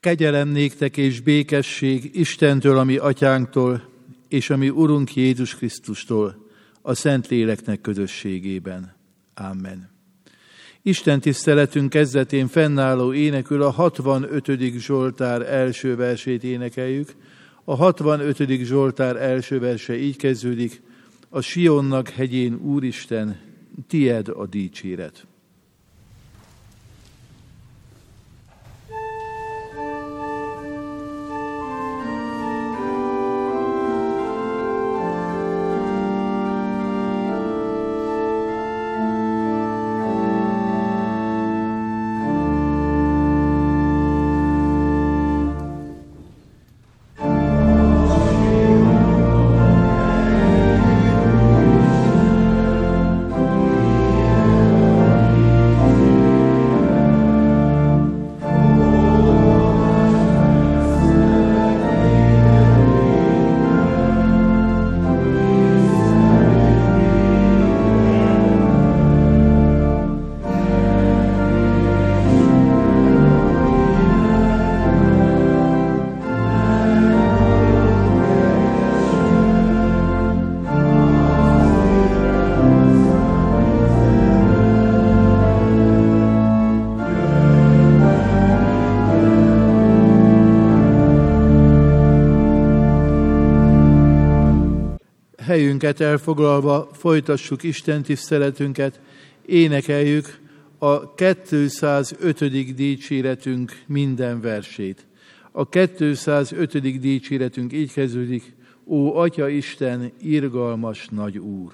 Kegyelem néktek és békesség Istentől, a mi atyánktól, és a mi Urunk Jézus Krisztustól, a Szentléleknek közösségében. Amen. Isten tiszteletünk kezdetén fennálló énekül a 65. Zsoltár első versét énekeljük. A 65. Zsoltár első verse így kezdődik: a Sionnak hegyén, Úristen, tied a dicséret. Helyünket elfoglalva folytassuk Isten tiszteletünket, énekeljük a 205. dicséretünk minden versét. A 205. dicséretünk így kezdődik: Ó, Atya Isten, irgalmas nagy Úr!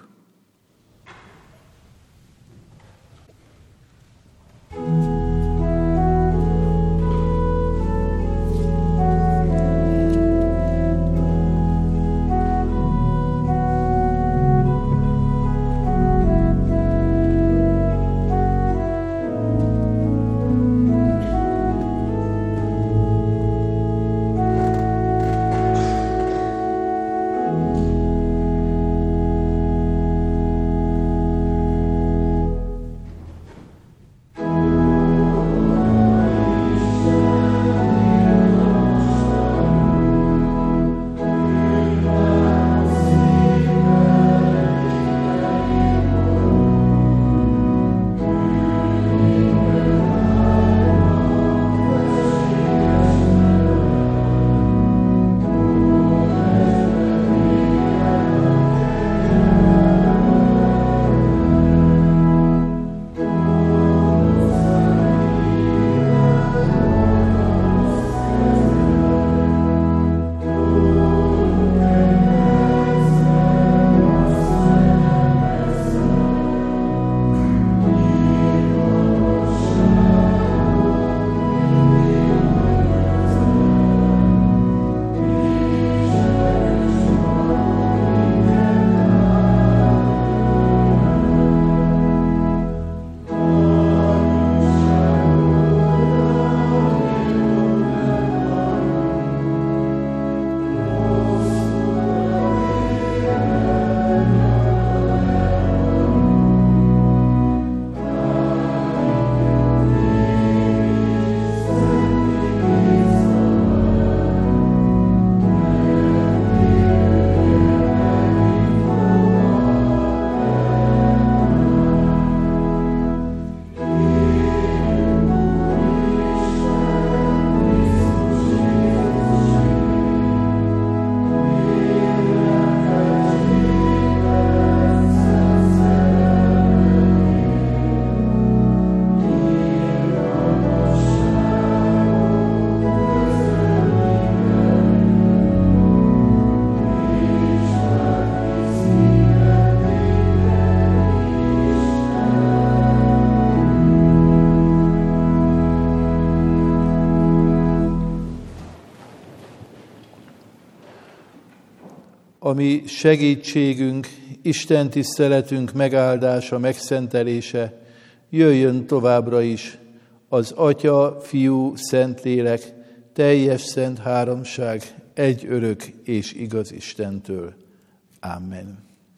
A mi segítségünk, Isten tiszteletünk megáldása, megszentelése jöjjön továbbra is az Atya, Fiú, Szentlélek, teljes szent háromság, egy örök és igaz Istentől. Amen.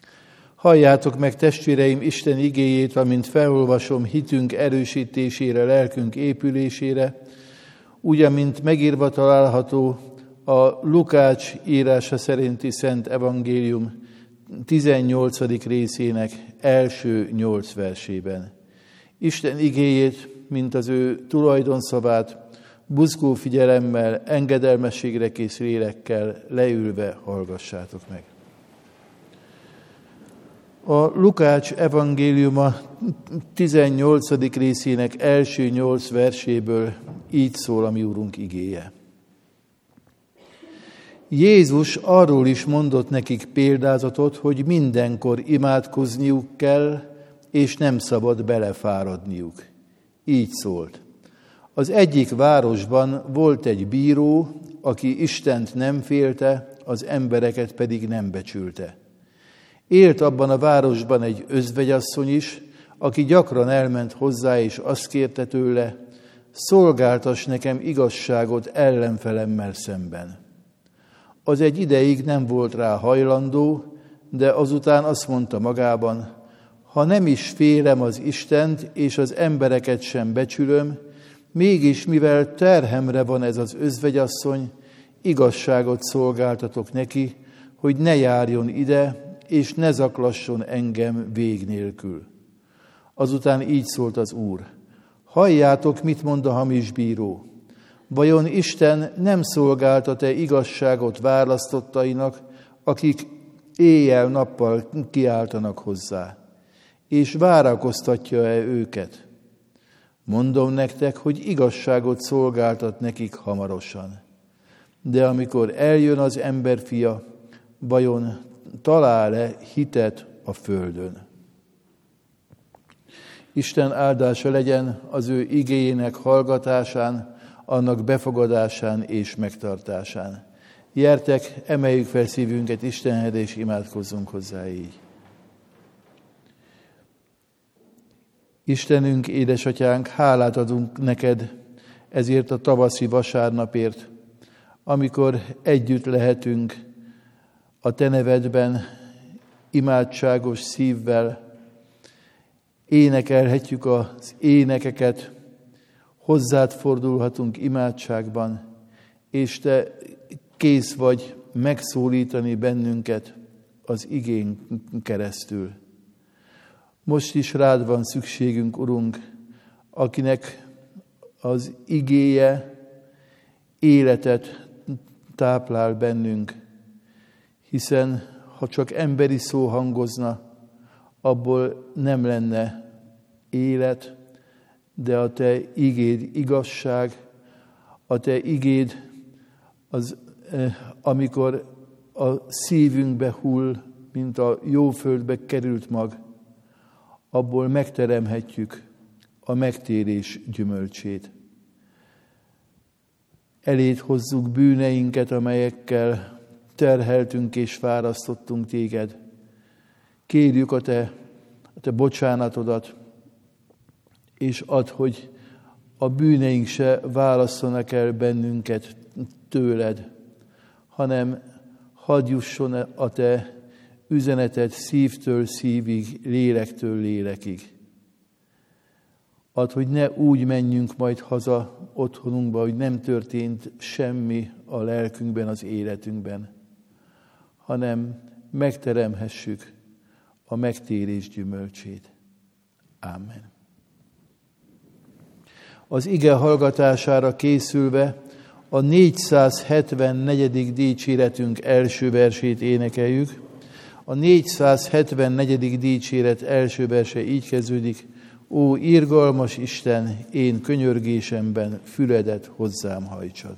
Halljátok meg, testvéreim, Isten igéjét, amint felolvasom hitünk erősítésére, lelkünk épülésére. úgy, amint megírva található a Lukács írása szerinti Szent Evangélium 18. részének első 8 versében. Isten igéjét, mint az ő tulajdonszavát, buzgó figyelemmel, engedelmességre kész lélekkel leülve hallgassátok meg. A Lukács evangéliuma 18. részének első 8 verséből így szól a mi Úrunk igéje. Jézus arról is mondott nekik példázatot, hogy mindenkor imádkozniuk kell, és nem szabad belefáradniuk. Így szólt. Az egyik városban volt egy bíró, aki Istent nem félte, az embereket pedig nem becsülte. Élt abban a városban egy özvegyasszony is, aki gyakran elment hozzá, és azt kérte tőle, szolgáltass nekem igazságot ellenfelemmel szemben. Az egy ideig nem volt rá hajlandó, de azután azt mondta magában, ha nem is félem az Istent, és az embereket sem becsülöm, mégis mivel terhemre van ez az özvegyasszony, igazságot szolgáltatok neki, hogy ne járjon ide, és ne zaklasson engem vég nélkül. Azután így szólt az Úr, halljátok, mit mond a hamis bíró. Vajon Isten nem szolgáltat-e igazságot választottainak, akik éjjel-nappal kiáltanak hozzá, és várakoztatja-e őket? Mondom nektek, hogy igazságot szolgáltat nekik hamarosan. De amikor eljön az emberfia, vajon talál-e hitet a földön? Isten áldása legyen az ő igéjének hallgatásán, annak befogadásán és megtartásán. Gyertek, emeljük fel szívünket Istenhez, és imádkozzunk hozzá így. Istenünk, édesatyánk, hálát adunk neked ezért a tavaszi vasárnapért, amikor együtt lehetünk a te nevedben, imádságos szívvel, énekelhetjük az énekeket, hozzád fordulhatunk imádságban, és te kész vagy megszólítani bennünket az igén keresztül. Most is rád van szükségünk, Urunk, akinek az igéje életet táplál bennünk, hiszen ha csak emberi szó hangozna, abból nem lenne élet, de a te igéd igazság, a te igéd az, amikor a szívünkbe hull, mint a jó földbe került mag, abból megteremhetjük a megtérés gyümölcsét. Eléd hozzuk bűneinket, amelyekkel terheltünk és fárasztottunk téged. Kérjük a te bocsánatodat, és add, hogy a bűneink se válasszanak el bennünket tőled, hanem hadd jusson a te üzeneted szívtől szívig, lélektől lélekig. Add, hogy ne úgy menjünk majd haza otthonunkba, hogy nem történt semmi a lelkünkben, az életünkben, hanem megteremhessük a megtérés gyümölcsét. Amen. Az ige hallgatására készülve a 474. dicséretünk első versét énekeljük. A 474. dicséret első verse így kezdődik: Ó, irgalmas Isten, én könyörgésemben füledet hozzám hajtsad.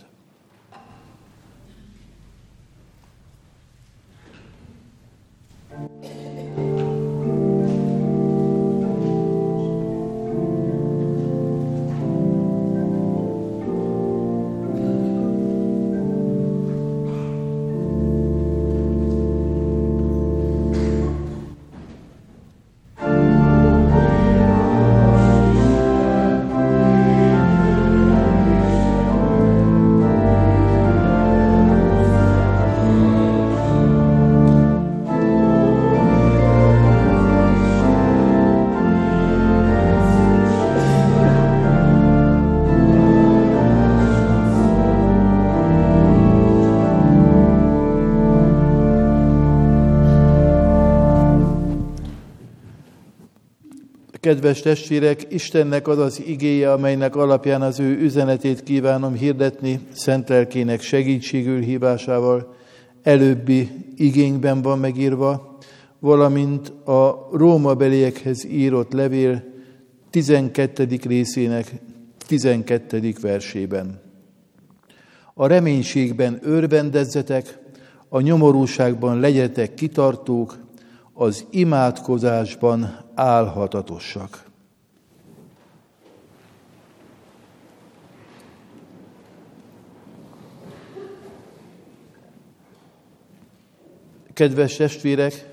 Kedves testvérek, Istennek az az igéje, amelynek alapján az ő üzenetét kívánom hirdetni, szent lelkének segítségül hívásával, előbbi igénkben van megírva, valamint a rómabeliekhez írott levél 12. részének 12. versében. A reménységben örvendezzetek, a nyomorúságban legyetek kitartók, az imádkozásban álhatatosak. Kedves testvérek,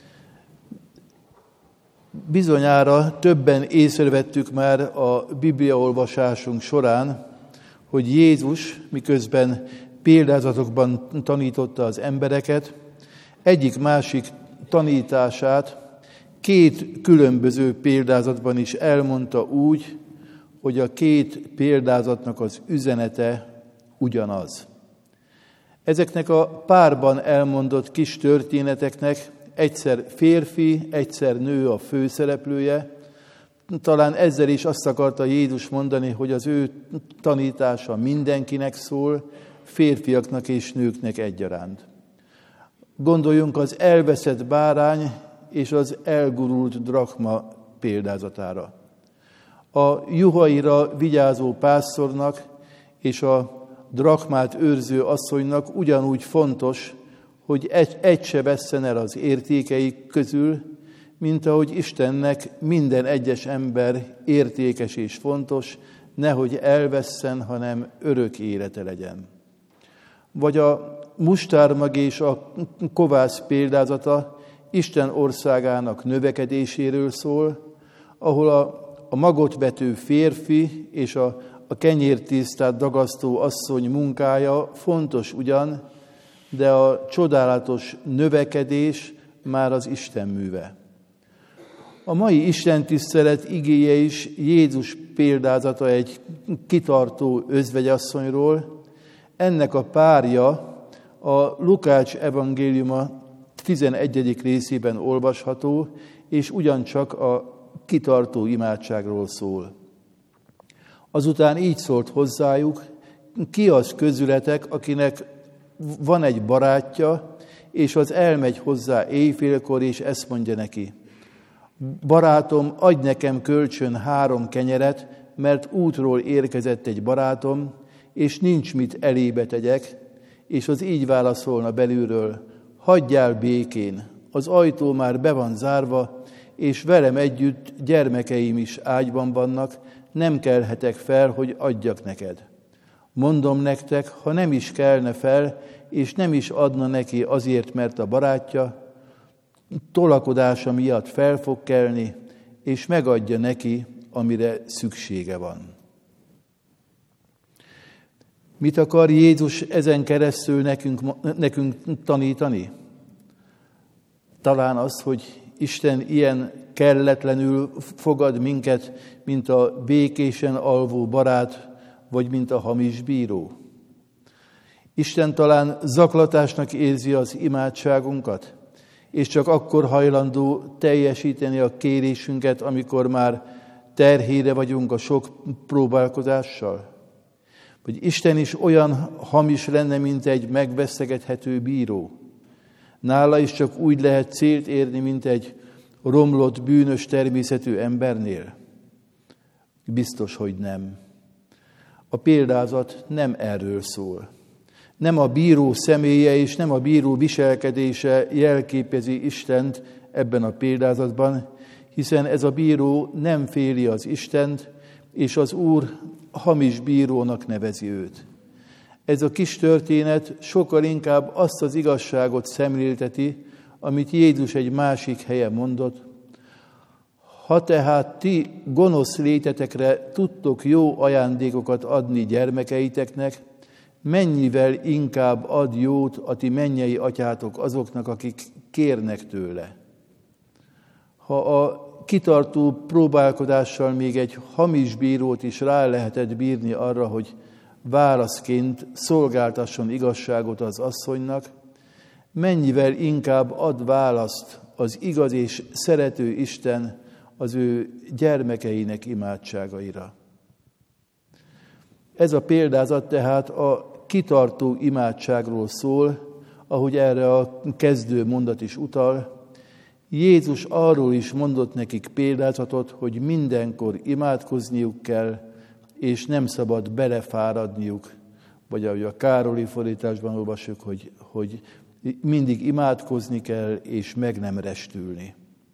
bizonyára többen észrevettük már a bibliaolvasásunk során, hogy Jézus, miközben példázatokban tanította az embereket, egyik-másik tanítását két különböző példázatban is elmondta úgy, hogy a két példázatnak az üzenete ugyanaz. Ezeknek a párban elmondott kis történeteknek egyszer férfi, egyszer nő a főszereplője. Talán ezzel is azt akarta Jézus mondani, hogy az ő tanítása mindenkinek szól, férfiaknak és nőknek egyaránt. Gondoljunk az elveszett bárány és az elgurult drakma példázatára. A juhaira vigyázó pásztornak és a drakmát őrző asszonynak ugyanúgy fontos, hogy egy se vesszen el az értékeik közül, mint ahogy Istennek minden egyes ember értékes és fontos, nehogy elvesszen, hanem örök élete legyen. Vagy a mustármag és a kovász példázata Isten országának növekedéséről szól, ahol a magot vető férfi és a kenyértésztát dagasztó asszony munkája fontos ugyan, de a csodálatos növekedés már az Isten műve. A mai istentisztelet igéje is Jézus példázata egy kitartó özvegyasszonyról. Ennek a párja a Lukács evangéliuma 11. részében olvasható, és ugyancsak a kitartó imádságról szól. Azután így szólt hozzájuk, ki az közületek, akinek van egy barátja, és az elmegy hozzá éjfélkor, és ezt mondja neki: barátom, adj nekem kölcsön 3 kenyeret, mert útról érkezett egy barátom, és nincs mit elébe tegyek, és az így válaszolna belülről: hagyjál békén, az ajtó már be van zárva, és velem együtt gyermekeim is ágyban vannak, nem kelhetek fel, hogy adjak neked. Mondom nektek, ha nem is kelne fel, és nem is adna neki azért, mert a barátja, tolakodása miatt fel fog kelni, és megadja neki, amire szüksége van. Mit akar Jézus ezen keresztül nekünk tanítani? Talán az, hogy Isten ilyen kelletlenül fogad minket, mint a békésen alvó barát, vagy mint a hamis bíró. Isten talán zaklatásnak érzi az imádságunkat, és csak akkor hajlandó teljesíteni a kérésünket, amikor már terhére vagyunk a sok próbálkozással. Vagy Isten is olyan hamis lenne, mint egy megvesztegethető bíró. Nála is csak úgy lehet célt érni, mint egy romlott, bűnös természetű embernél? Biztos, hogy nem. A példázat nem erről szól. Nem a bíró személye és nem a bíró viselkedése jelképezi Istent ebben a példázatban, hiszen ez a bíró nem féli az Istent, és az Úr hamis bírónak nevezi őt. Ez a kis történet sokkal inkább azt az igazságot szemlélteti, amit Jézus egy másik helyen mondott: ha tehát ti gonosz létetekre tudtok jó ajándékokat adni gyermekeiteknek, mennyivel inkább ad jót a ti mennyei atyátok azoknak, akik kérnek tőle. Ha a kitartó próbálkodással még egy hamis bírót is rá lehetett bírni arra, hogy válaszként szolgáltasson igazságot az asszonynak, mennyivel inkább ad választ az igaz és szerető Isten az ő gyermekeinek imádságaira. Ez a példázat tehát a kitartó imádságról szól, ahogy erre a kezdő mondat is utal. Jézus arról is mondott nekik példázatot, hogy mindenkor imádkozniuk kell, és nem szabad belefáradniuk, vagy ahogy a Károli fordításban olvasjuk, hogy mindig imádkozni kell, és meg nem restülni.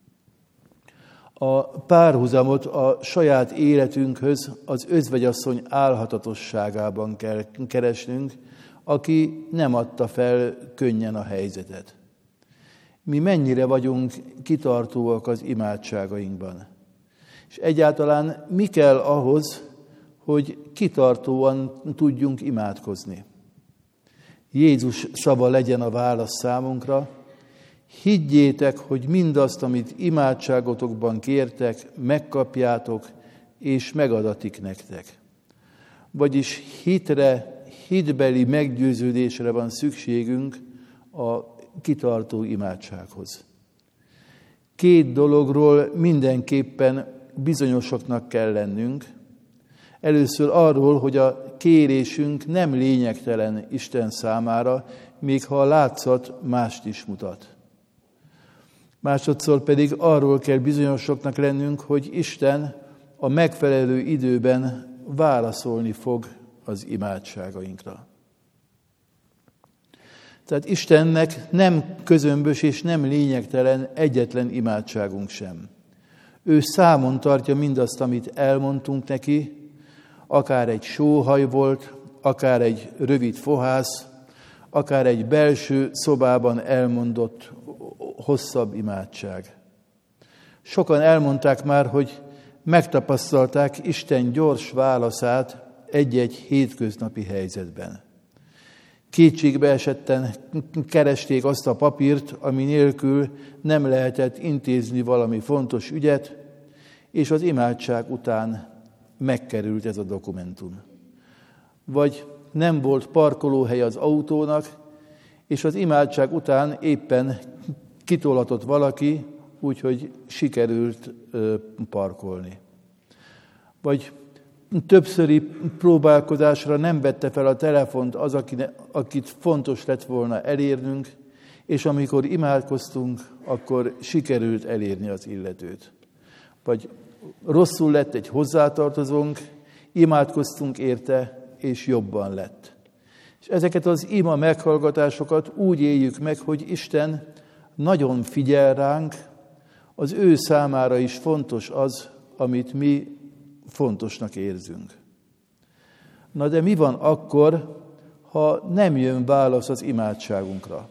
A párhuzamot a saját életünkhöz az özvegyasszony álhatatosságában kell keresnünk, aki nem adta fel könnyen a helyzetet. Mi mennyire vagyunk kitartóak az imádságainkban? És egyáltalán mi kell ahhoz, hogy kitartóan tudjunk imádkozni? Jézus szava legyen a válasz számunkra. Higgyétek, hogy mindazt, amit imádságotokban kértek, megkapjátok, és megadatik nektek. Vagyis hitre, hitbeli meggyőződésre van szükségünk a kitartó imádsághoz. 2 dologról mindenképpen bizonyosoknak kell lennünk. Először arról, hogy a kérésünk nem lényegtelen Isten számára, még ha a látszat mást is mutat. Másodszor pedig arról kell bizonyosoknak lennünk, hogy Isten a megfelelő időben válaszolni fog az imádságainkra. Tehát Istennek nem közömbös és nem lényegtelen egyetlen imádságunk sem. Ő számon tartja mindazt, amit elmondtunk neki, akár egy sóhaj volt, akár egy rövid fohász, akár egy belső szobában elmondott hosszabb imádság. Sokan elmondták már, hogy megtapasztalták Isten gyors válaszát egy-egy hétköznapi helyzetben. Kétségbe esetten keresték azt a papírt, ami nélkül nem lehetett intézni valami fontos ügyet, és az imádság után megkerült ez a dokumentum. Vagy nem volt parkolóhely az autónak, és az imádság után éppen kitolatott valaki, úgyhogy sikerült parkolni. Vagy többszöri próbálkozásra nem vette fel a telefont az, akit fontos lett volna elérnünk, és amikor imádkoztunk, akkor sikerült elérni az illetőt. Vagy rosszul lett egy hozzátartozónk, imádkoztunk érte, és jobban lett. És ezeket az ima meghallgatásokat úgy éljük meg, hogy Isten nagyon figyel ránk, az ő számára is fontos az, amit mi fontosnak érzünk. Na de mi van akkor, ha nem jön válasz az imádságunkra?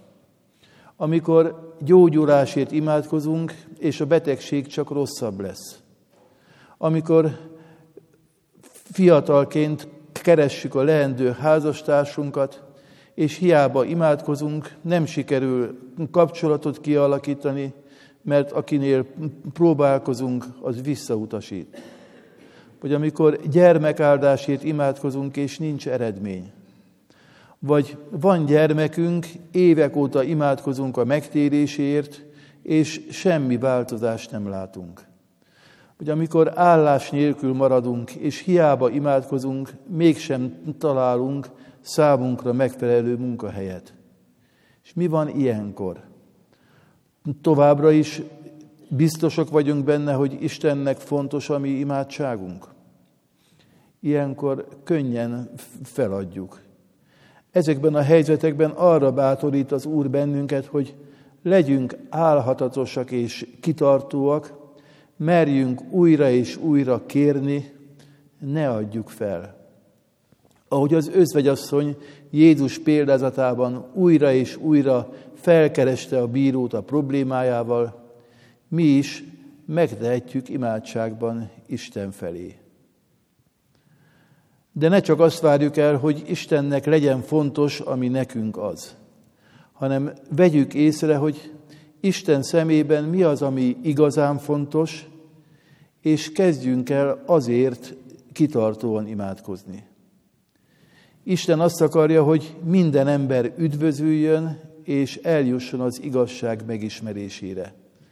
Amikor gyógyulásért imádkozunk, és a betegség csak rosszabb lesz. Amikor fiatalként keressük a leendő házastársunkat, és hiába imádkozunk, nem sikerül kapcsolatot kialakítani, mert akinél próbálkozunk, az visszautasít. Vagy amikor gyermekáldásért imádkozunk, és nincs eredmény. Vagy van gyermekünk, évek óta imádkozunk a megtéréséért, és semmi változást nem látunk. Vagy amikor állás nélkül maradunk, és hiába imádkozunk, mégsem találunk számunkra megfelelő munkahelyet. És mi van ilyenkor? Továbbra is biztosak vagyunk benne, hogy Istennek fontos a mi imádságunk? Ilyenkor könnyen feladjuk. Ezekben a helyzetekben arra bátorít az Úr bennünket, hogy legyünk álhatatosak és kitartóak, merjünk újra és újra kérni, ne adjuk fel. Ahogy az özvegyasszony Jézus példázatában újra és újra felkereste a bírót a problémájával, mi is megtehetjük imádságban Isten felé. De ne csak azt várjuk el, hogy Istennek legyen fontos, ami nekünk az, hanem vegyük észre, hogy Isten szemében mi az, ami igazán fontos, és kezdjünk el azért kitartóan imádkozni. Isten azt akarja, hogy minden ember üdvözüljön, és eljusson az igazság megismerésére.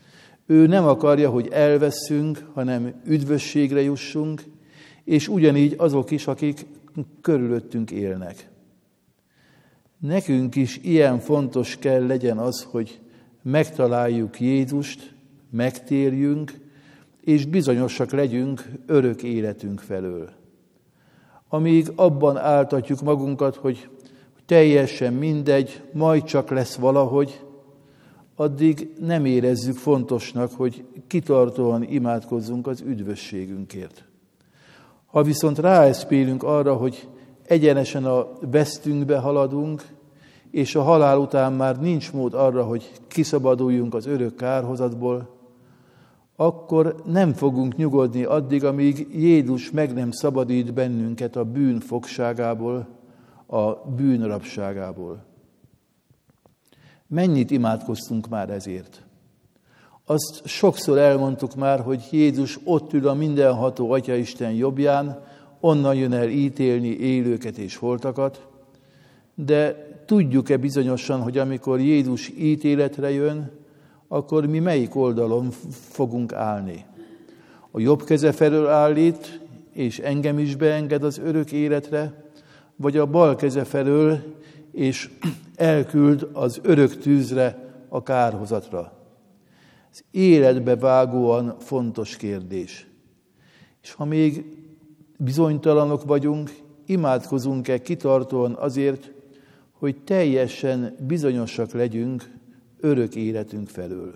Ő nem akarja, hogy elveszünk, hanem üdvösségre jussunk, és ugyanígy azok is, akik körülöttünk élnek. Nekünk is ilyen fontos kell legyen az, hogy megtaláljuk Jézust, megtérjünk, és bizonyosak legyünk örök életünk felől. Amíg abban áltatjuk magunkat, hogy teljesen mindegy, majd csak lesz valahogy, addig nem érezzük fontosnak, hogy kitartóan imádkozzunk az üdvösségünkért. Ha viszont ráeszmélünk arra, hogy egyenesen a vesztünkbe haladunk, és a halál után már nincs mód arra, hogy kiszabaduljunk az örök kárhozatból, akkor nem fogunk nyugodni addig, amíg Jézus meg nem szabadít bennünket a bűn fogságából, a bűn rabságából. Mennyit imádkoztunk már ezért? Azt sokszor elmondtuk már, hogy Jézus ott ül a mindenható Atyaisten jobbján, onnan jön el ítélni élőket és holtakat, de tudjuk-e bizonyosan, hogy amikor Jézus ítéletre jön, akkor mi melyik oldalon fogunk állni? A jobb keze felől állít, és engem is beenged az örök életre, vagy a bal keze felől, és elküld az örök tűzre, a kárhozatra? Ez életbe vágóan fontos kérdés. És ha még bizonytalanok vagyunk, imádkozunk-e kitartóan azért, hogy teljesen bizonyosak legyünk örök életünk felől.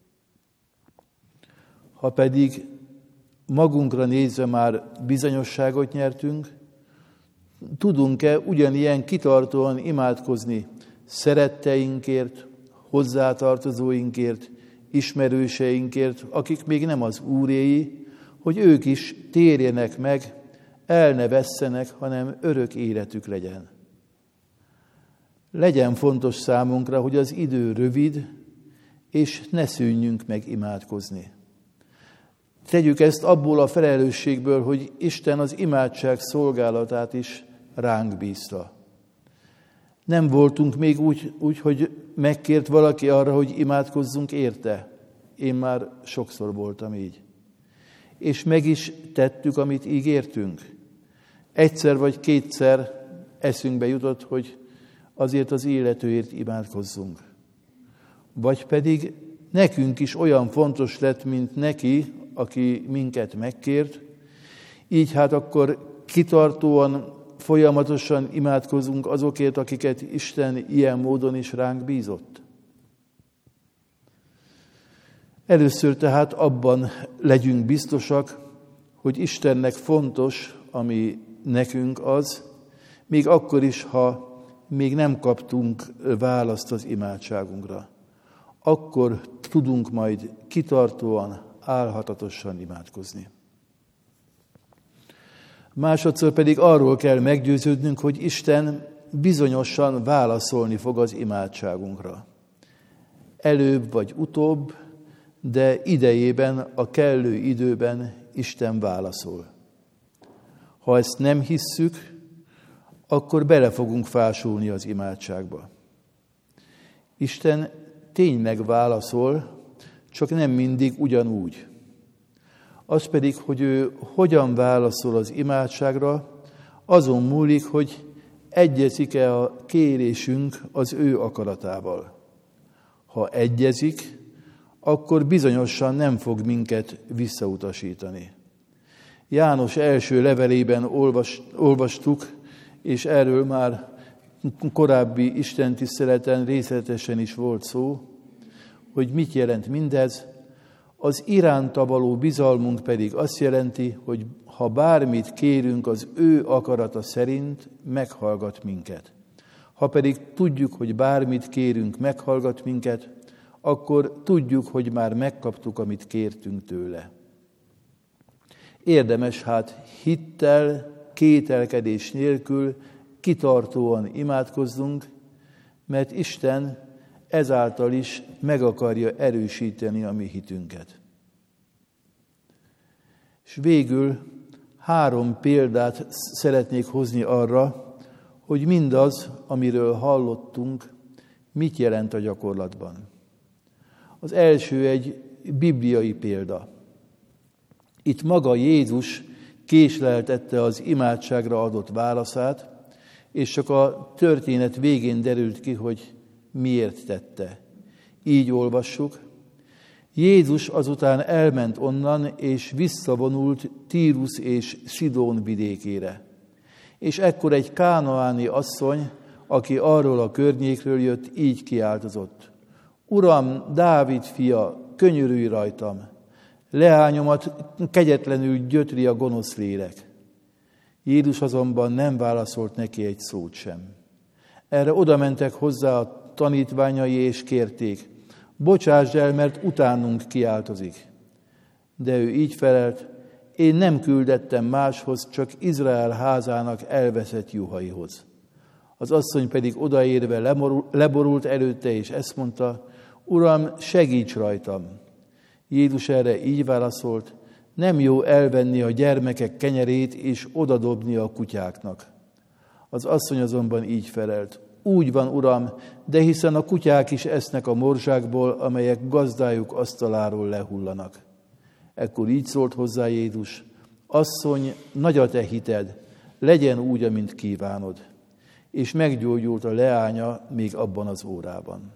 Ha pedig magunkra nézve már bizonyosságot nyertünk, tudunk-e ugyanilyen kitartóan imádkozni szeretteinkért, hozzátartozóinkért, ismerőseinkért, akik még nem az Úréi, hogy ők is térjenek meg, el ne vesszenek, hanem örök életük legyen. Legyen fontos számunkra, hogy az idő rövid, és ne szűnjünk meg imádkozni. Tegyük ezt abból a felelősségből, hogy Isten az imádság szolgálatát is ránk bízta. Nem voltunk még úgy, hogy megkért valaki arra, hogy imádkozzunk érte. Én már sokszor voltam így. És meg is tettük, amit ígértünk. Egyszer vagy kétszer eszünkbe jutott, hogy azért az illetőért imádkozzunk. Vagy pedig nekünk is olyan fontos lett, mint neki, aki minket megkért, így hát akkor kitartóan, folyamatosan imádkozunk azokért, akiket Isten ilyen módon is ránk bízott. Először tehát abban legyünk biztosak, hogy Istennek fontos, ami nekünk az, még akkor is, ha még nem kaptunk választ az imádságunkra. Akkor tudunk majd kitartóan, álhatatosan imádkozni. Másodszor pedig arról kell meggyőződnünk, hogy Isten bizonyosan válaszolni fog az imádságunkra. Előbb vagy utóbb, de idejében, a kellő időben Isten válaszol. Ha ezt nem hisszük, akkor bele fogunk fásulni az imádságba. Isten tényleg válaszol, csak nem mindig ugyanúgy. Az pedig, hogy ő hogyan válaszol az imádságra, azon múlik, hogy egyezik-e a kérésünk az ő akaratával. Ha egyezik, akkor bizonyosan nem fog minket visszautasítani. János első levelében olvastuk, és erről már korábbi istentiszteleten részletesen is volt szó, hogy mit jelent mindez. Az iránta való bizalmunk pedig azt jelenti, hogy ha bármit kérünk az ő akarata szerint, meghallgat minket. Ha pedig tudjuk, hogy bármit kérünk, meghallgat minket, akkor tudjuk, hogy már megkaptuk, amit kértünk tőle. Érdemes hát hittel, kételkedés nélkül kitartóan imádkozzunk, mert Isten ezáltal is meg akarja erősíteni a mi hitünket. És végül 3 példát szeretnék hozni arra, hogy mindaz, amiről hallottunk, mit jelent a gyakorlatban. Az első egy bibliai példa. Itt maga Jézus késleltette az imádságra adott válaszát, és csak a történet végén derült ki, hogy miért tette. Így olvassuk: Jézus azután elment onnan, és visszavonult Tírus és Szidón vidékére. És ekkor egy kánaáni asszony, aki arról a környékről jött, így kiáltozott: Uram, Dávid fia, könyörülj rajtam! Leányomat kegyetlenül gyötri a gonosz lélek. Jézus azonban nem válaszolt neki egy szót sem. Erre odamentek hozzá a tanítványai, és kérték: Bocsásd el, mert utánunk kiáltozik. De ő így felelt: Én nem küldettem máshoz, csak Izrael házának elveszett juhaihoz. Az asszony pedig odaérve leborult előtte, és ezt mondta: Uram, segíts rajtam! Jézus erre így válaszolt: Nem jó elvenni a gyermekek kenyerét, és odadobni a kutyáknak. Az asszony azonban így felelt: Úgy van, Uram, de hiszen a kutyák is esznek a morzsákból, amelyek gazdájuk asztaláról lehullanak. Ekkor így szólt hozzá Jézus: Asszony, nagy a te hited, legyen úgy, amint kívánod. És meggyógyult a leánya még abban az órában.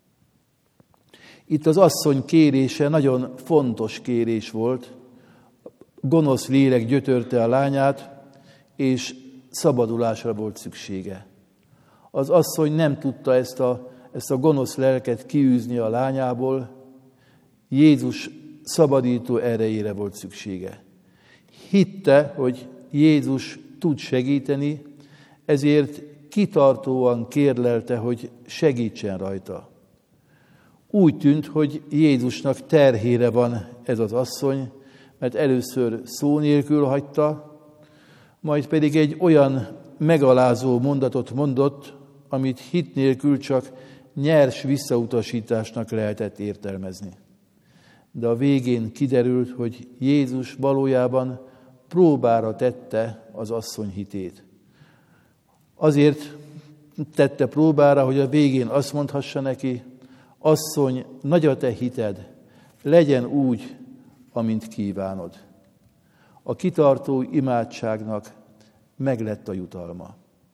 Itt az asszony kérése nagyon fontos kérés volt. Gonosz lélek gyötörte a lányát, és szabadulásra volt szüksége. Az asszony nem tudta ezt a gonosz lelket kiűzni a lányából, Jézus szabadító erejére volt szüksége. Hitte, hogy Jézus tud segíteni, ezért kitartóan kérlelte, hogy segítsen rajta. Úgy tűnt, hogy Jézusnak terhére van ez az asszony, mert először szó nélkül hagyta, majd pedig egy olyan megalázó mondatot mondott, amit hit nélkül csak nyers visszautasításnak lehetett értelmezni. De a végén kiderült, hogy Jézus valójában próbára tette az asszony hitét. Azért tette próbára, hogy a végén azt mondhassa neki: Asszony, nagy a te hited, legyen úgy, amint kívánod. A kitartó imádságnak meglett a jutalma.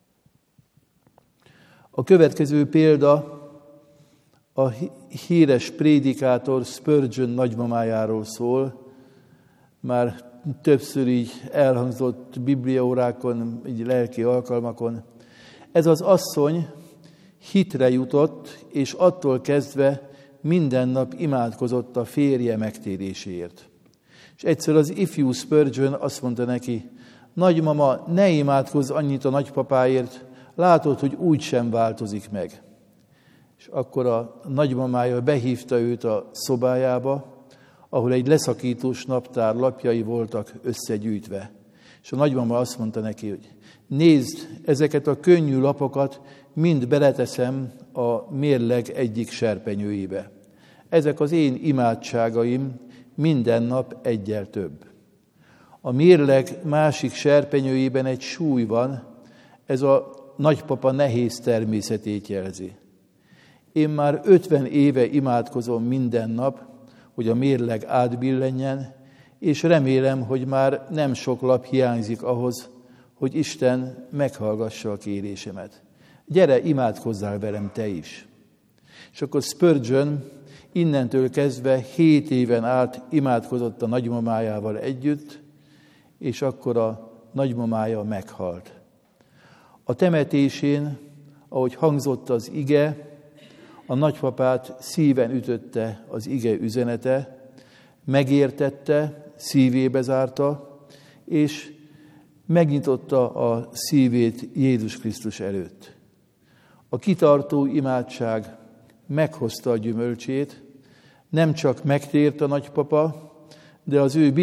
A következő példa a híres prédikátor Spurgeon nagymamájáról szól. Már többször így elhangzott bibliaórákon, így lelki alkalmakon. Ez az asszony hitre jutott, és attól kezdve minden nap imádkozott a férje megtéréséért. És egyszer az ifjú Spurgeon azt mondta neki: Nagymama, ne imádkozz annyit a nagypapáért, látod, hogy úgy sem változik meg. És akkor a nagymamája behívta őt a szobájába, ahol egy leszakítós naptár lapjai voltak összegyűjtve. És a nagymama azt mondta neki, hogy nézd, ezeket a könnyű lapokat mind beleteszem a mérleg egyik serpenyőjébe. Ezek az én imádságaim, minden nap egyel több. A mérleg másik serpenyőjében egy súly van, ez a nagypapa nehéz természetét jelzi. Én már 50 éve imádkozom minden nap, hogy a mérleg átbillenjen, és remélem, hogy már nem sok lap hiányzik ahhoz, hogy Isten meghallgassa a kérésemet. Gyere, imádkozzál velem te is. És akkor Spurgeon innentől kezdve 7 éven át imádkozott a nagymamájával együtt, és akkor a nagymamája meghalt. A temetésén, ahogy hangzott az ige, a nagypapát szíven ütötte az ige üzenete, megértette, szívébe zárta, és megnyitotta a szívét Jézus Krisztus előtt. A kitartó imádság meghozta a gyümölcsét, nem csak megtért a nagypapa, de az ő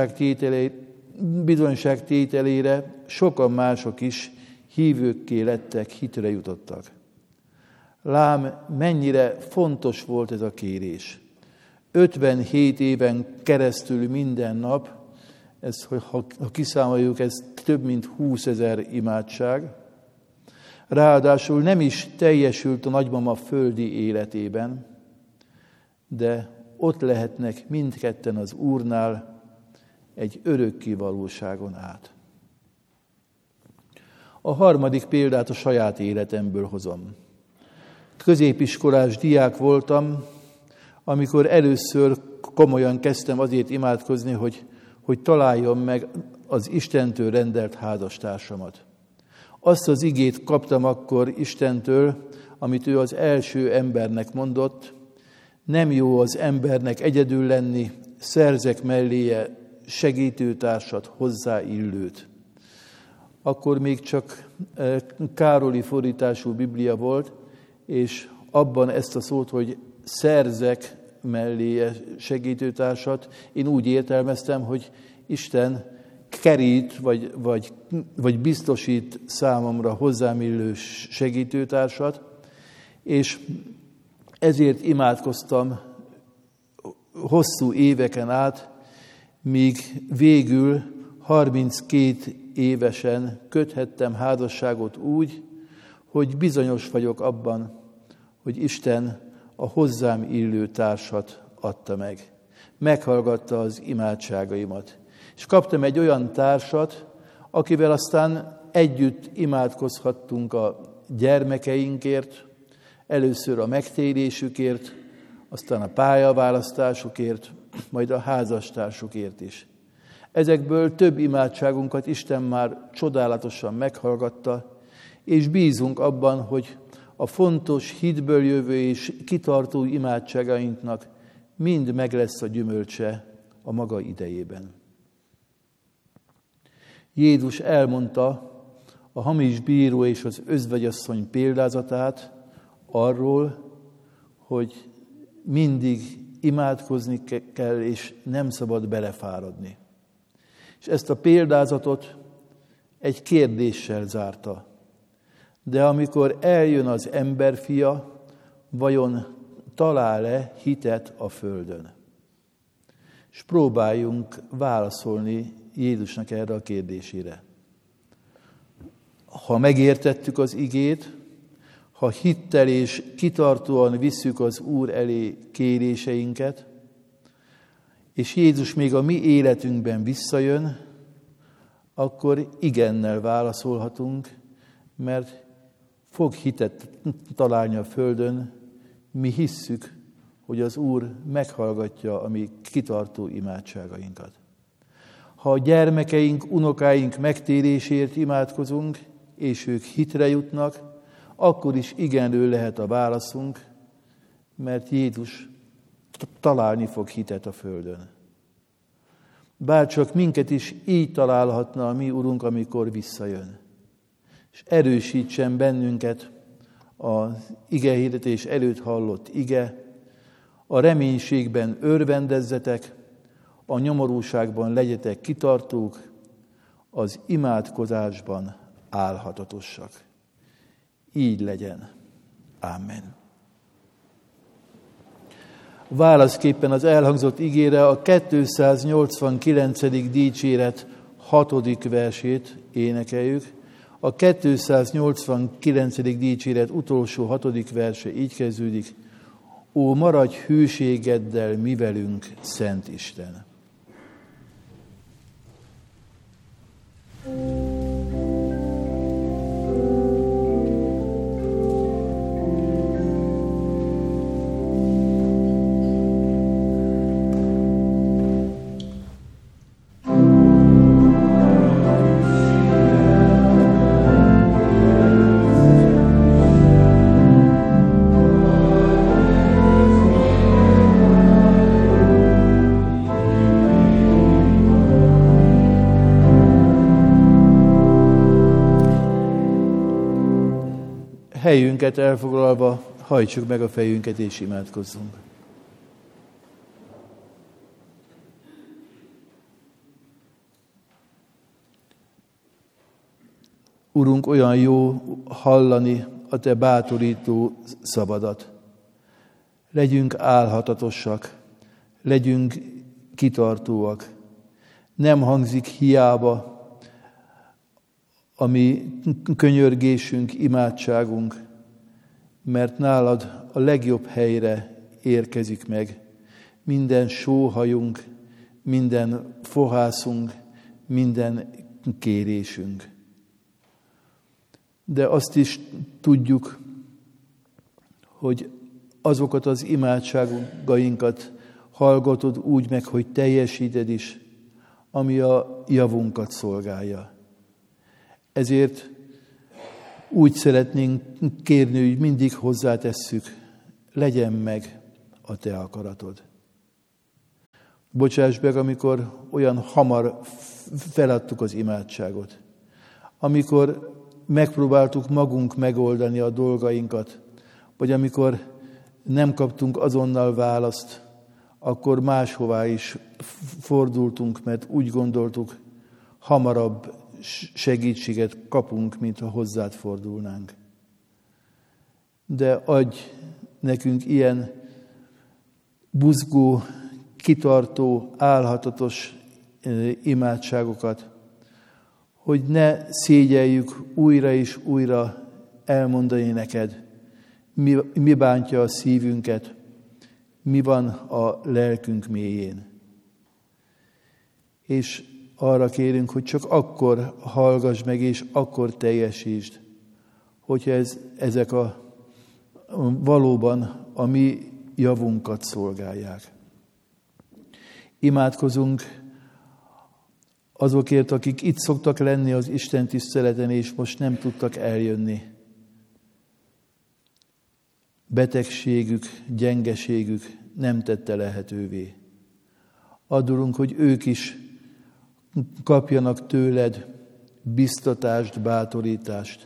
bizonyságtételére sokan mások is hívőkké lettek, hitre jutottak. Lám, mennyire fontos volt ez a kérés. 57 éven keresztül minden nap, ez, ha kiszámoljuk, ez több mint 20 000 imádság. Ráadásul nem is teljesült a nagymama földi életében, de ott lehetnek mindketten az Úrnál egy örökké valóságon át. A harmadik példát a saját életemből hozom. Középiskolás diák voltam, amikor először komolyan kezdtem azért imádkozni, hogy találjam meg az Istentől rendelt házastársamat. Azt az igét kaptam akkor Istentől, amit ő az első embernek mondott: nem jó az embernek egyedül lenni, szerzek melléje segítőtársat, hozzáillőt. Akkor még csak Károli fordítású Biblia volt, és abban ezt a szót, hogy szerzek melléje segítőtársat, én úgy értelmeztem, hogy Isten kerít, vagy biztosít számomra hozzám illő segítőtársat, és ezért imádkoztam hosszú éveken át, míg végül 32 évesen köthettem házasságot úgy, hogy bizonyos vagyok abban, hogy Isten a hozzám illő társat adta meg. Meghallgatta az imádságaimat. És kaptam egy olyan társat, akivel aztán együtt imádkozhattunk a gyermekeinkért, először a megtérésükért, aztán a pályaválasztásukért, majd a házastársukért is. Ezekből több imádságunkat Isten már csodálatosan meghallgatta, és bízunk abban, hogy a fontos, hitből jövő és kitartó imádságainknak mind meg lesz a gyümölcse a maga idejében. Jézus elmondta a hamis bíró és az özvegyasszony példázatát arról, hogy mindig imádkozni kell, és nem szabad belefáradni. És ezt a példázatot egy kérdéssel zárta. De amikor eljön az emberfia, vajon talál-e hitet a földön? És próbáljunk válaszolni Jézusnak erre a kérdésére. Ha megértettük az igét, ha hittel és kitartóan visszük az Úr elé kéréseinket, és Jézus még a mi életünkben visszajön, akkor igennel válaszolhatunk, mert fog hitet találni a földön, mi hisszük, hogy az Úr meghallgatja a mi kitartó imádságainkat. Ha a gyermekeink, unokáink megtérésért imádkozunk, és ők hitre jutnak, akkor is igenről lehet a válaszunk, mert Jézus találni fog hitet a földön. Bárcsak minket is így találhatna a mi Urunk, amikor visszajön. És erősítsen bennünket az igehirdetés előtt hallott ige, a reménységben örvendezzetek, a nyomorúságban legyetek kitartók, az imádkozásban álhatatosak. Így legyen. Amen. Válaszképpen az elhangzott igére a 289. dicséret 6. versét énekeljük. A 289. dicséret utolsó 6. verse így kezdődik: Ó, maradj hűségeddel mi velünk, Szent Isten! Helyünket elfoglalva hajtsuk meg a fejünket és imádkozzunk. Urunk, olyan jó hallani a Te bátorító szavadat. Legyünk álhatatosak, legyünk kitartóak. Nem hangzik hiába a mi könyörgésünk, imádságunk, mert nálad a legjobb helyre érkezik meg. minden sóhajunk, minden fohászunk, minden kérésünk. De azt is tudjuk, hogy azokat az imádságainkat hallgatod úgy meg, hogy teljesíted is, ami a javunkat szolgálja. Ezért úgy szeretnénk kérni, hogy mindig hozzátesszük, legyen meg a te akaratod. Bocsáss meg, amikor olyan hamar feladtuk az imádságot. Amikor megpróbáltuk magunk megoldani a dolgainkat, vagy amikor nem kaptunk azonnal választ, akkor máshová is fordultunk, mert úgy gondoltuk, hamarabb segítséget kapunk, mint ha hozzád fordulnánk. De adj nekünk ilyen buzgó, kitartó, álhatatos imádságokat, hogy ne szégyeljük újra és újra elmondani neked, mi bántja a szívünket, mi van a lelkünk mélyén. És arra kérünk, hogy csak akkor hallgass meg, és akkor teljesítsd, hogyha ezek valóban a mi javunkat szolgálják. Imádkozunk azokért, akik itt szoktak lenni az Isten tiszteleten, és most nem tudtak eljönni. Betegségük, gyengeségük nem tette lehetővé. Adorunk, hogy ők is kapjanak tőled biztatást, bátorítást,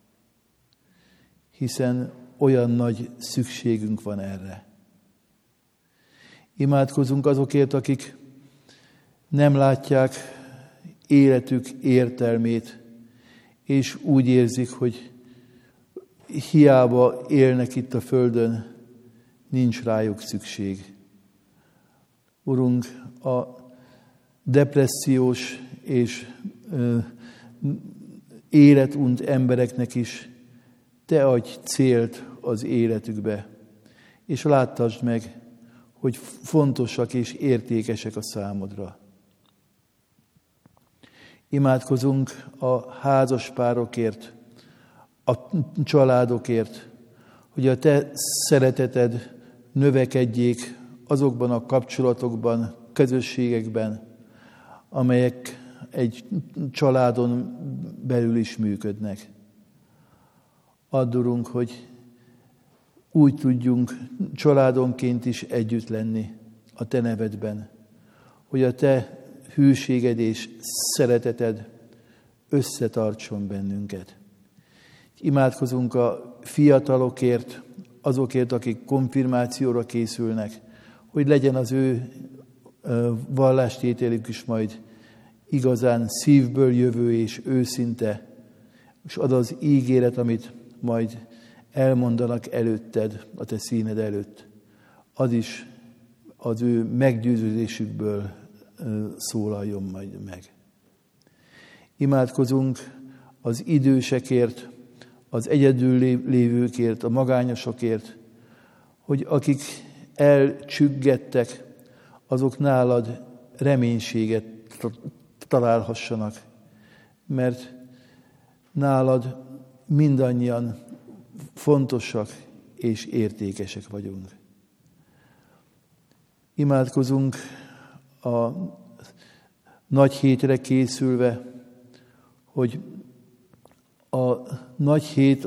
hiszen olyan nagy szükségünk van erre. Imádkozunk azokért, akik nem látják életük értelmét, és úgy érzik, hogy hiába élnek itt a földön, nincs rájuk szükség. Urunk, a depressziós és életunt embereknek is te adj célt az életükbe, és láttasd meg, hogy fontosak és értékesek a számodra. Imádkozunk a házaspárokért, a családokért, hogy a te szereteted növekedjék azokban a kapcsolatokban, közösségekben, amelyek egy családon belül is működnek. Add, Urunk, hogy úgy tudjunk családonként is együtt lenni a te nevedben, hogy a te hűséged és szereteted összetartson bennünket. Imádkozunk a fiatalokért, azokért, akik konfirmációra készülnek, hogy legyen az ő vallástételük is majd igazán szívből jövő és őszinte, és ad az ígéret, amit majd elmondanak előtted, a te színed előtt, az is az ő meggyőződésükből szólaljon majd meg. Imádkozunk az idősekért, az egyedül lévőkért, a magányosokért, hogy akik elcsüggettek, azok nálad reménységet találhassanak, mert nálad mindannyian fontosak és értékesek vagyunk. Imádkozunk a nagy hétre készülve, hogy a nagy hét,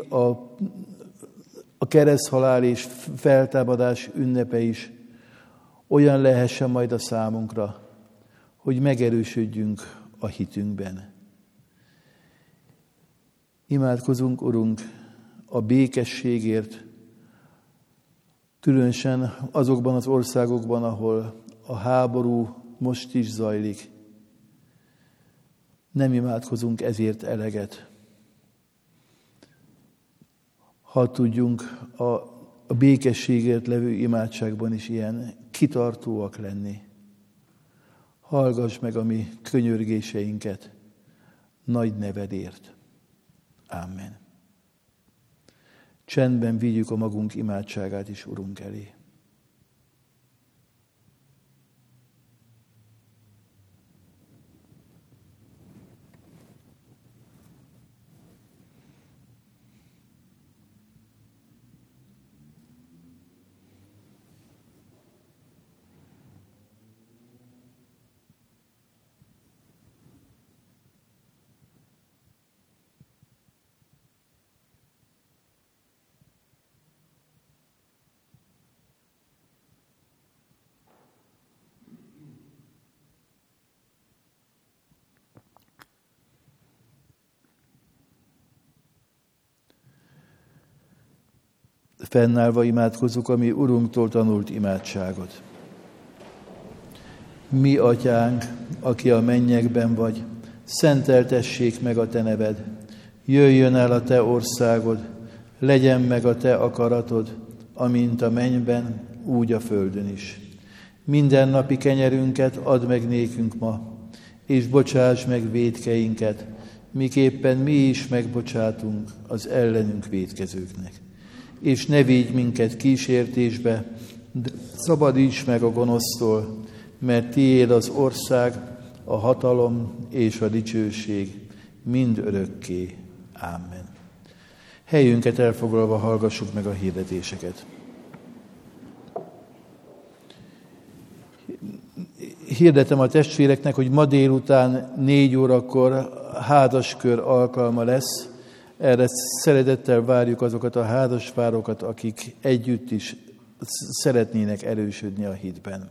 a kereszthalál és feltámadás ünnepe is olyan lehessen majd a számunkra, hogy megerősödjünk a hitünkben. Imádkozunk, Urunk, a békességért, különösen azokban az országokban, ahol a háború most is zajlik. Nem imádkozunk ezért eleget. Ha tudjunk a békességért levő imádságban is ilyen kitartóak lenni. Hallgass meg a mi könyörgéseinket nagy nevedért. Amen. Csendben vigyük a magunk imádságát is Urunk elé. Fennállva imádkozzuk a mi Urunktól tanult imádságot. Mi, Atyánk, aki a mennyekben vagy, szenteltessék meg a Te neved. Jöjjön el a Te országod, legyen meg a Te akaratod, amint a mennyben, úgy a földön is. Minden napi kenyerünket add meg nékünk ma, és bocsáss meg vétkeinket, miképpen mi is megbocsátunk az ellenünk vétkezőknek. És ne vigy minket kísértésbe, de szabadíts meg a gonosztól, mert tiéd az ország, a hatalom és a dicsőség mind örökké. Amen. Helyünket elfoglalva hallgassuk meg a hirdetéseket. Hirdetem a testvéreknek, hogy ma délután 4 órakor házaskör alkalma lesz. Erre szeretettel várjuk azokat a házaspárokat, akik együtt is szeretnének erősödni a hitben.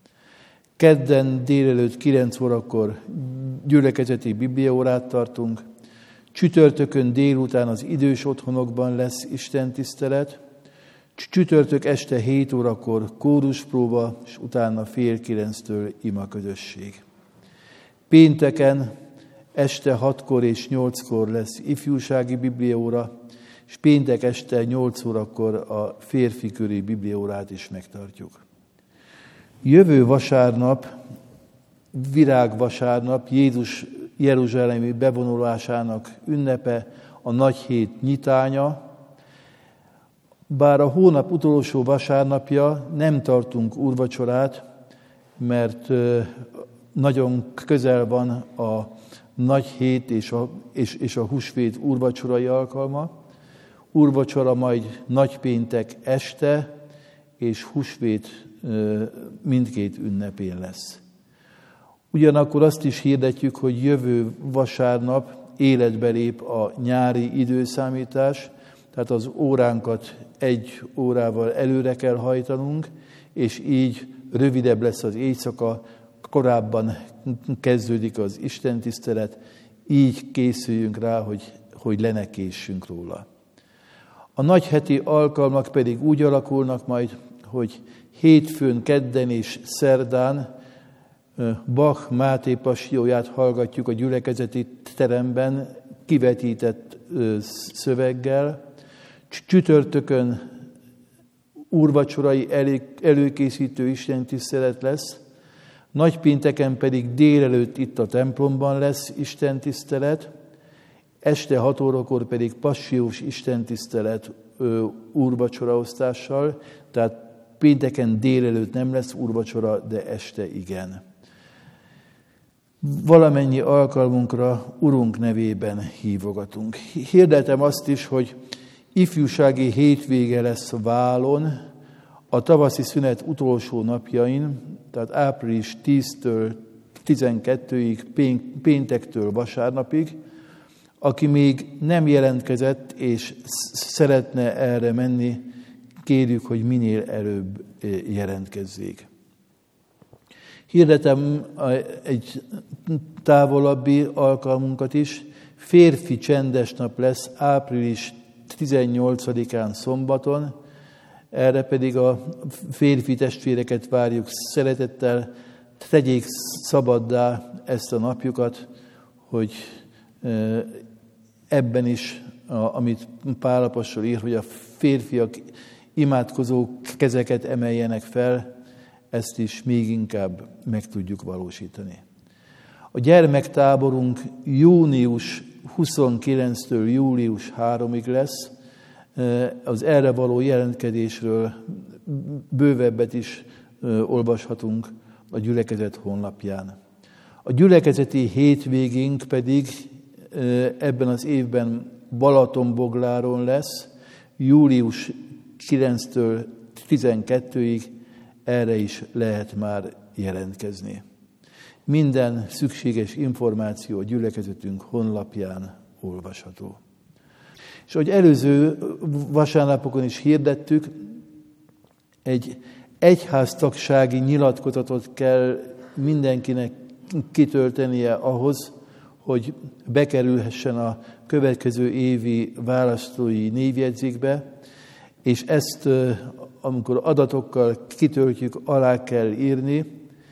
Kedden délelőtt 9 órakor gyülekezeti bibliaórát tartunk. Csütörtökön délután az idős otthonokban lesz istentisztelet. Csütörtök este 7 órakor kóruspróba, és utána 8:30 imaközösség. Pénteken este 6-kor és 8-kor lesz ifjúsági bibliaóra, és péntek este 8 órakor a férfi köri bibliaórát is megtartjuk. Jövő vasárnap, virágvasárnap, Jézus jeruzsálemi bevonulásának ünnepe, a nagy hét nyitánya. Bár a hónap utolsó vasárnapja nem tartunk úrvacsorát, mert nagyon közel van a nagy hét és a húsvét úrvacsorai alkalma. Úrvacsora majd nagypéntek este, és húsvét mindkét ünnepén lesz. Ugyanakkor azt is hirdetjük, hogy jövő vasárnap életbe lép a nyári időszámítás, tehát az óránkat 1 órával előre kell hajtanunk, és így rövidebb lesz az éjszaka, korábban kezdődik az istentisztelet, így készüljünk rá, hogy le ne késsünk róla. A nagyheti alkalmak pedig úgy alakulnak majd, hogy hétfőn, kedden és szerdán Bach Máté passióját hallgatjuk a gyülekezeti teremben kivetített szöveggel. Csütörtökön úrvacsorai előkészítő istentisztelet lesz, nagypénteken pedig délelőtt itt a templomban lesz istentisztelet, este 6 órakor pedig passiós istentisztelet úrvacsoraosztással, tehát pénteken délelőtt nem lesz úrvacsora, de este igen. Valamennyi alkalmunkra Urunk nevében hívogatunk. Hirdetem azt is, hogy ifjúsági hétvége lesz Válon, a tavaszi szünet utolsó napjain, tehát április 10-től 12-ig, péntektől vasárnapig. Aki még nem jelentkezett és szeretne erre menni, kérjük, hogy minél előbb jelentkezzék. Hirdetem egy távolabbi alkalmunkat is. Férfi csendes nap lesz április 18-án szombaton, erre pedig a férfi testvéreket várjuk szeretettel, tegyék szabaddá ezt a napjukat, hogy ebben is, amit Pál apostol ír, hogy a férfiak imádkozó kezeket emeljenek fel, ezt is még inkább meg tudjuk valósítani. A gyermektáborunk június 29-től július 3-ig lesz. Az erre való jelentkezésről bővebbet is olvashatunk a gyülekezet honlapján. A gyülekezeti hétvégénk pedig ebben az évben Balatonbogláron lesz, július 9-től 12-ig, erre is lehet már jelentkezni. Minden szükséges információ a gyülekezetünk honlapján olvasható. És ahogy előző vasárnapokon is hirdettük, egy egyháztagsági nyilatkozatot kell mindenkinek kitöltenie ahhoz, hogy bekerülhessen a következő évi választói névjegyzékbe. és ezt, amikor adatokkal kitöltjük, alá kell írni.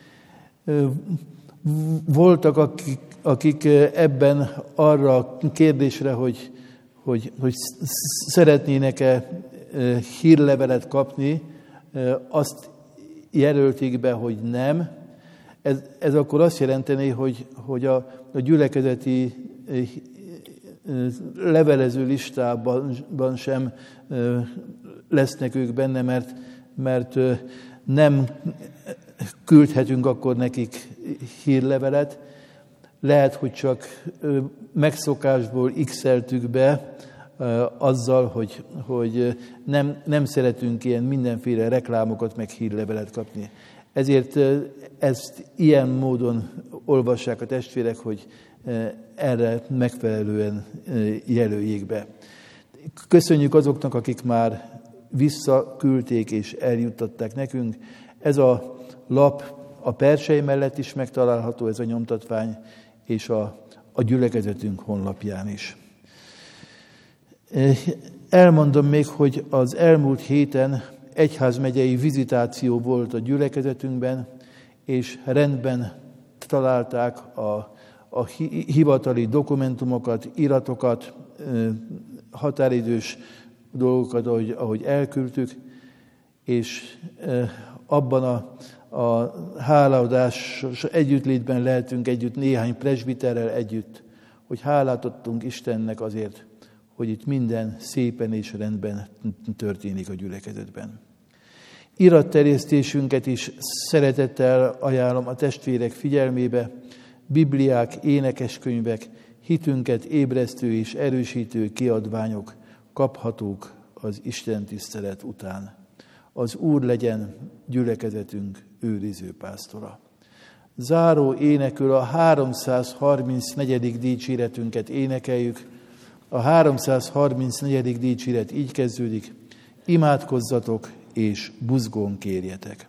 Voltak, akik ebben arra a kérdésre, hogy szeretnének-e hírlevelet kapni, azt jelölték be, hogy nem. Ez akkor azt jelenteni, hogy a gyülekezeti levelező listában sem lesznek ők benne, mert nem küldhetünk akkor nekik hírlevelet. Lehet, hogy csak megszokásból x-eltük be azzal, hogy nem szeretünk ilyen mindenféle reklámokat, meg hírlevelet kapni. Ezért ezt ilyen módon olvassák a testvérek, hogy erre megfelelően jelöljék be. Köszönjük azoknak, akik már visszaküldték és eljuttatták nekünk. Ez a lap a persely mellett is megtalálható, ez a nyomtatvány, és a gyülekezetünk honlapján is. Elmondom még, hogy az elmúlt héten egyházmegyei vizitáció volt a gyülekezetünkben, és rendben találták a hivatali dokumentumokat, iratokat, határidős dolgokat, ahogy elküldtük, és abban a hálaadás együttlétben lehetünk együtt, néhány presbiterrel együtt, hogy hálát adtunk Istennek azért, hogy itt minden szépen és rendben történik a gyülekezetben. Iratterjesztésünket is szeretettel ajánlom a testvérek figyelmébe. Bibliák, énekeskönyvek, hitünket ébresztő és erősítő kiadványok kaphatók az Isten tisztelet után. Az Úr legyen gyülekezetünk őriző pásztora. Záró énekül a 334. dicséretünket énekeljük. A 334. dicséret így kezdődik: imádkozzatok és buzgón kérjetek.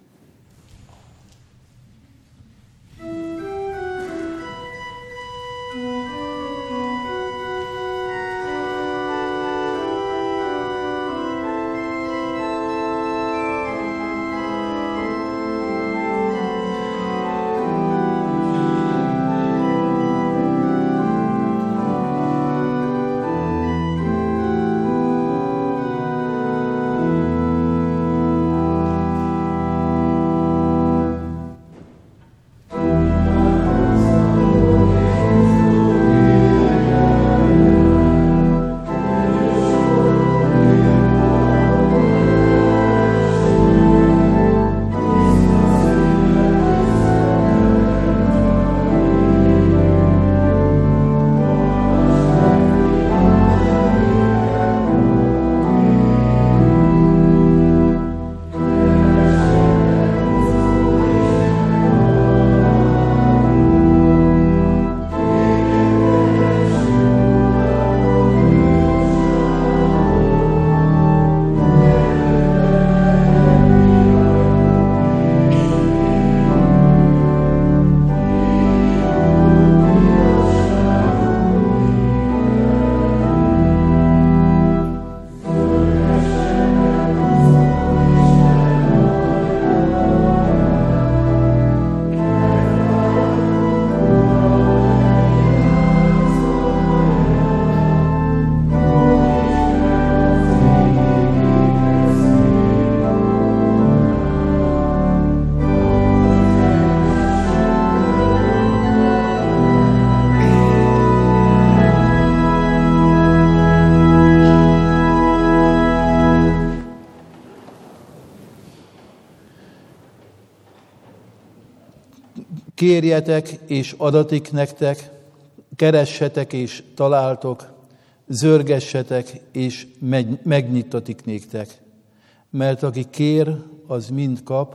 Kérjetek, és adatik nektek, keressetek, és találtok, zörgessetek, és megnyitatik néktek. Mert aki kér, az mind kap,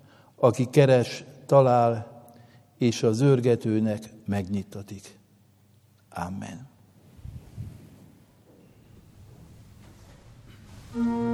aki keres, talál, és a zörgetőnek megnyitatik. Amen.